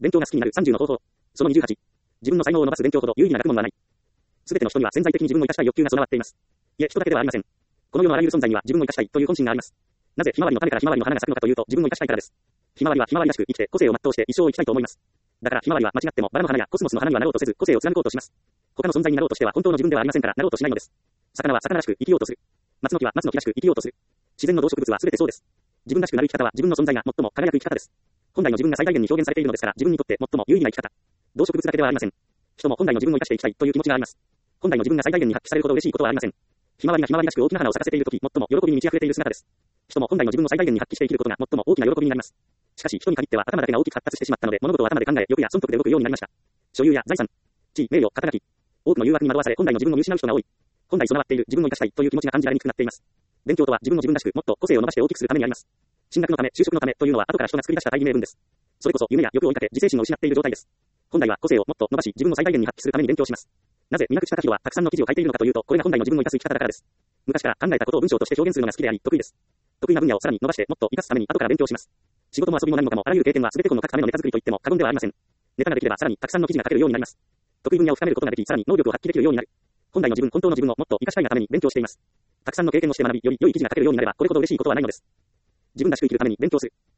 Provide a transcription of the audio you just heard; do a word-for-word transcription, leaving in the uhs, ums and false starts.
勉強が好きになるさんじゅうの方法。そのにじゅうはち。自分の才能を伸ばす勉強ほど有意義な学問はない。すべての人には潜在的に自分を生かしたい欲求が備わっています。いえ、人だけではありません。この世のあらゆる存在には自分を生かしたいという本心があります。なぜひまわりの種からひまわりの花が咲くのかというと、自分を生かしたいからです。ひまわりはひまわりらしく生きて個性を全うして一生を生きたいと思います。だからひまわりは間違ってもバラの花やコスモスの花にはなろうとせず個性を貫こうとします。他の存在になろうとしては本当の自分ではありませんからなろうとしないのです。魚は魚らしく生きようとする。松の木は松の木らしく生きようとする。自然の動植物はすべてそうです。自分らしくなる生き方は自分の存在が最も輝く生き方です。本来の自分が最大限に表現されているのですから自分にとって最も有意義な生き方。動植物だけではありません。人も本来の自分を生かしていきたいという気持ちがあります。本来の自分が最大限に発揮されるほど嬉しいことはありません。ひまわりがひまわりらしく大きな花を咲かせているとき、最も喜びに満ち溢れている姿です。人も本来の自分を最大限に発揮して生きることが最も大きな喜びになります。しかし人に限っては頭だけが大きく発達してしまったので物事を頭で考え欲や損得で動くようになりました。所有や財産、地位、名誉、肩書き、多くの誘惑に惑わされ本来の自分を見失う人が多い。本来備わっている自分を生かしたいという気持ちが感じられにくくなっています。勉強とは自分の自分らしくもっと個性を伸ばして大きくするためにあります。進学のため、就職のためというのは後から人が作り出した大義名分です。それこそ夢や欲を追いかけ自制心を失っている状態です。本来は個性をもっと伸ばし自分を最大限に発揮するために勉強します。なぜ水口隆弘はたくさんの記事を書いているのかというと、これが本来の自分を生かす生き方だからです。昔から考えたことを文章として表現するのが好きであり得意です。得意な分野をさらに伸ばしてもっと生かすために後から勉強します。仕事も遊びも何もかもあらゆる経験は全て本の書くためのネタ作りと言っても過言ではありません。ネタができればさらにたくさんの記事が書けるようになります。得意分野を深めることができ、さらに能力を発揮できるようになる。本来の自分、本当の自分をもっと生かしたいがために勉強しています。たくさんの経験をして学び、より良い記事が書けるようになればこれほど嬉しいことはないのです。自分らしく生きるために勉強する。